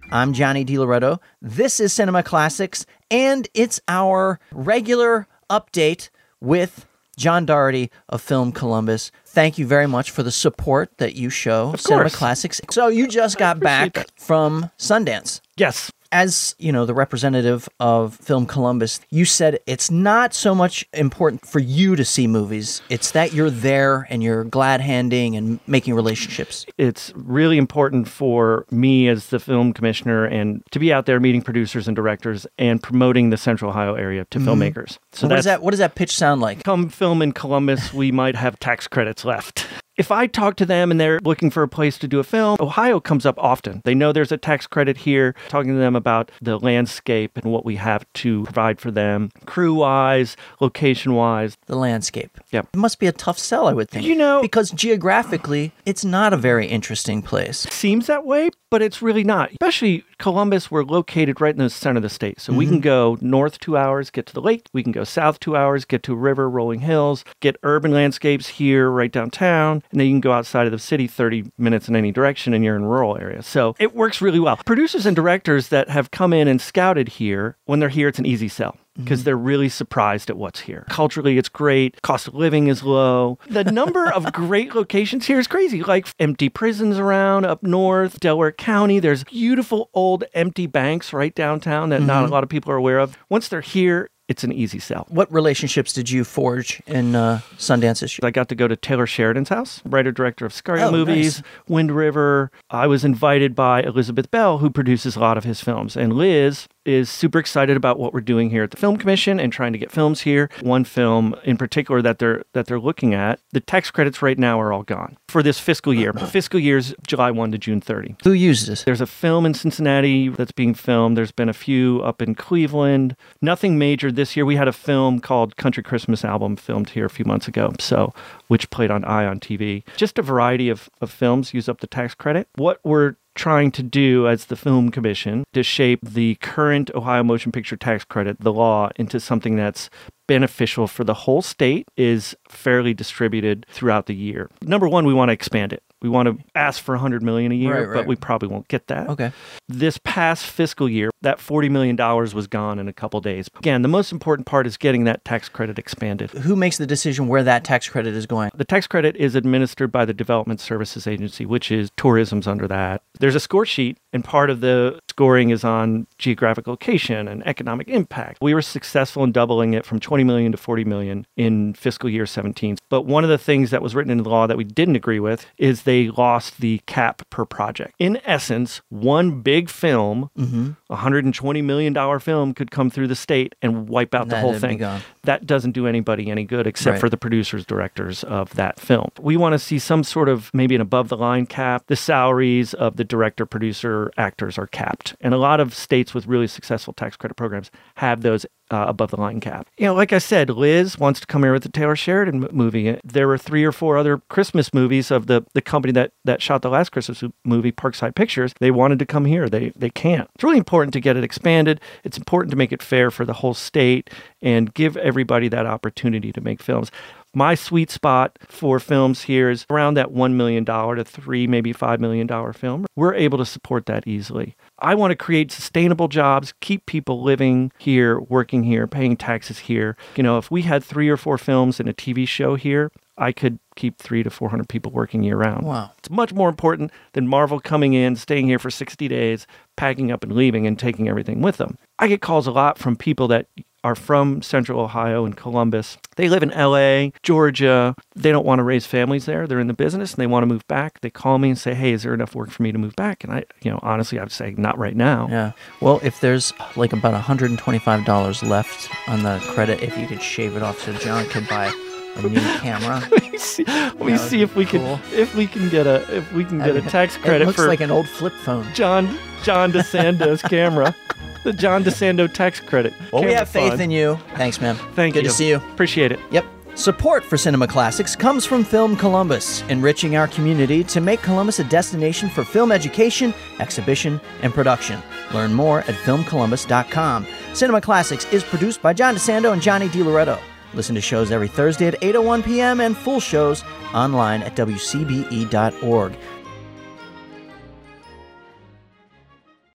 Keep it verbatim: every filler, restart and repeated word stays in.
I'm Johnny DiLoretto. This is Cinema Classics, and it's our regular update with John Doherty of Film Columbus. Thank you very much for the support that you show of Cinema course. Classics. So you just got back that. from Sundance. Yes. As, you know, the representative of Film Columbus, you said it's not so much important for you to see movies. It's that you're there and you're glad-handing and making relationships. It's really important for me as the film commissioner and to be out there meeting producers and directors and promoting the Central Ohio area to mm-hmm. filmmakers. So what does that what does that pitch sound like? Come film in Columbus, we might have tax credits left. If I talk to them and they're looking for a place to do a film, Ohio comes up often. They know there's a tax credit here, talking to them about the landscape and what we have to provide for them, crew-wise, location-wise. The landscape. Yep. It must be a tough sell, I would think. You know, because geographically, it's not a very interesting place. Seems that way, but it's really not. Especially Columbus, we're located right in the center of the state. So mm-hmm. we can go north two hours, get to the lake. We can go south two hours, get to a river, rolling hills, get urban landscapes here right downtown. And then you can go outside of the city thirty minutes in any direction and you're in rural areas. So it works really well. Producers and directors that have come in and scouted here, when they're here, it's an easy sell. Because they're really surprised at what's here. Culturally, it's great. Cost of living is low. The number of great locations here is crazy. Like empty prisons around up north, Delaware County. There's beautiful old empty banks right downtown that mm-hmm. not a lot of people are aware of. Once they're here, it's an easy sell. What relationships did you forge in uh, Sundance this year? I got to go to Taylor Sheridan's house, writer-director of Scaria oh, movies, nice. Wind River. I was invited by Elizabeth Bell, who produces a lot of his films. And Liz is super excited about what we're doing here at the Film Commission and trying to get films here. One film in particular that they're that they're looking at, the tax credits right now are all gone for this fiscal year. Fiscal year's July first to June thirtieth. Who uses this? There's a film in Cincinnati that's being filmed. There's been a few up in Cleveland. Nothing major this year. We had a film called Country Christmas Album filmed here a few months ago, so which played on Ion T V. Just a variety of, of films use up the tax credit. What we're trying to do as the Film Commission to shape the current Ohio Motion Picture Tax Credit, the law, into something that's beneficial for the whole state, is fairly distributed throughout the year. Number one, we want to expand it. We want to ask for one hundred million dollars a year, right, right. but we probably won't get that. Okay. This past fiscal year, that forty million dollars was gone in a couple days. Again, the most important part is getting that tax credit expanded. Who makes the decision where that tax credit is going? The tax credit is administered by the Development Services Agency, which is tourism's under that. There's a score sheet, and part of the scoring is on geographic location and economic impact. We were successful in doubling it from twenty million dollars to forty million dollars in fiscal year seventeen. But one of the things that was written into the law that we didn't agree with is they lost the cap per project. In essence, one big film, mm-hmm. a one hundred twenty million dollars film, could come through the state and wipe out and the whole thing. That doesn't do anybody any good except right. for the producers, directors of that film. We want to see some sort of maybe an above-the-line cap. The salaries of the director, producer, actors are capped. And a lot of states with really successful tax credit programs have those Uh, above the line cap. You know, like I said, Liz wants to come here with the Taylor Sheridan movie. There were three or four other Christmas movies of the, the company that, that shot the last Christmas movie, Parkside Pictures. They wanted to come here. They they can't. It's really important to get it expanded. It's important to make it fair for the whole state and give everybody that opportunity to make films. My sweet spot for films here is around that one million dollars to three, maybe five million dollars film. We're able to support that easily. I want to create sustainable jobs, keep people living here, working here, paying taxes here. You know, if we had three or four films and a T V show here, I could keep three to four hundred people working year round. Wow. It's much more important than Marvel coming in, staying here for sixty days, packing up and leaving and taking everything with them. I get calls a lot from people that are from Central Ohio and Columbus. They live in L A, Georgia. They don't want to raise families there. They're in the business and they want to move back. They call me and say, hey, is there enough work for me to move back? And I, you know, honestly, I would say not right now. Yeah. Well, if there's like about one hundred twenty-five dollars left on the credit, if you could shave it off so John could buy a new camera. Let me see, let me see if we cool. can if we can get a if we can get I mean, a tax credit it looks for like an old flip phone. John John DeSando's camera. The John DeSando tax credit. Well, we have faith fund. in you. Thanks, man. Thank Good you. to see you. Appreciate it. Yep. Support for Cinema Classics comes from Film Columbus, enriching our community to make Columbus a destination for film education, exhibition, and production. Learn more at film columbus dot com. Cinema Classics is produced by John DeSando and Johnny DiLoretto. Listen to shows every Thursday at eight oh one p.m. and full shows online at w c b e dot org.